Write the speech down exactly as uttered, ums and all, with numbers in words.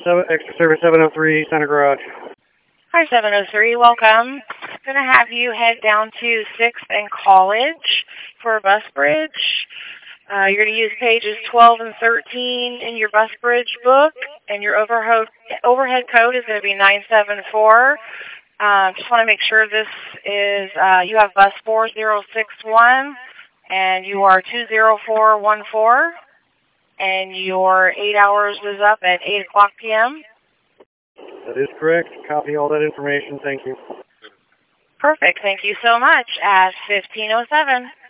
seven, extra service seven oh three, Center Garage. Hi, seven oh three. Welcome. Going to have you head down to sixth and College for a bus bridge. Uh, you're going to use pages twelve and thirteen in your bus bridge book, and your overhead, overhead code is going to be nine seven four. Uh, just want to make sure this is, uh, you have bus four zero six one, and you are two zero four one four, and your eight hours is up at eight o'clock p m That is correct. Copy all that information. Thank you. Perfect. Thank you so much. At fifteen oh seven.